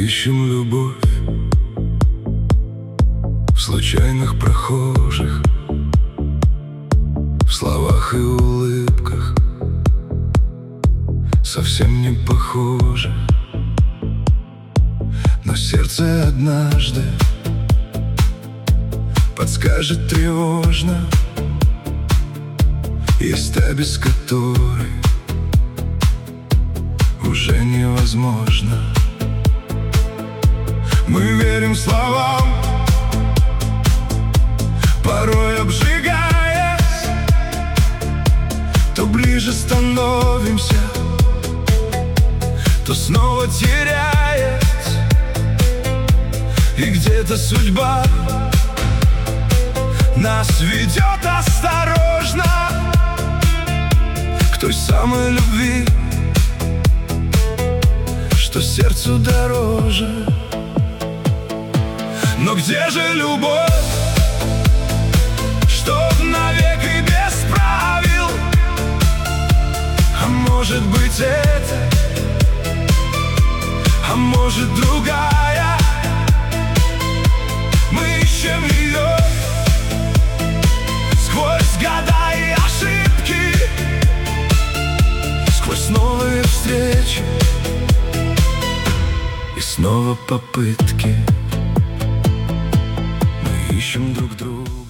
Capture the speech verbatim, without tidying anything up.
ищем любовь в случайных прохожих, в словах и улыбках, совсем не похожих. Но сердце однажды подскажет тревожно: есть та, без которой уже невозможно. Мы верим словам, порой обжигаясь, то ближе становимся, то снова теряясь. И где-то судьба нас ведет осторожно к той самой любви, что сердцу дороже. Но где же любовь, чтоб навек и без правил? А может быть это, а может другая? Мы ищем ее сквозь года и ошибки, сквозь новые встречи и снова попытки. Мы ищем друг друга.